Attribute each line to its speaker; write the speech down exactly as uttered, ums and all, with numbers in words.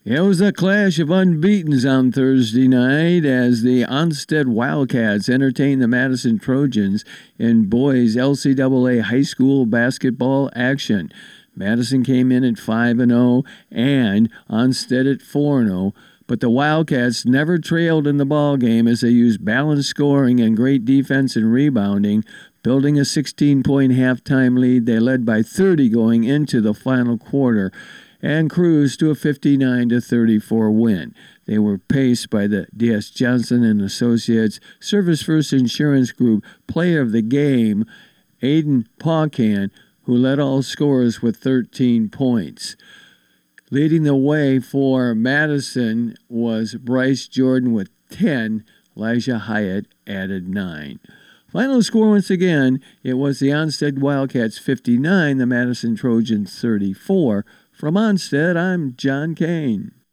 Speaker 1: It was a clash of unbeatens on Thursday night as the Onstead Wildcats entertained the Madison Trojans in boys L C A A high school basketball action. Madison came in at five and oh and Onstead at four and oh, but the Wildcats never trailed in the ballgame as they used balanced scoring and great defense and rebounding. Building a sixteen-point halftime lead, they led by thirty going into the final quarter and cruised to a fifty-nine to thirty-four win. They were paced by the D S. Johnson and Associates Service First Insurance Group player of the game, Aiden Paucan, who led all scorers with thirteen points. Leading the way for Madison was Bryce Jordan with ten. Elijah Hyatt added nine. Final score once again, it was the Onstead Wildcats fifty-nine, the Madison Trojans thirty-four. From Onstead, I'm John Kane.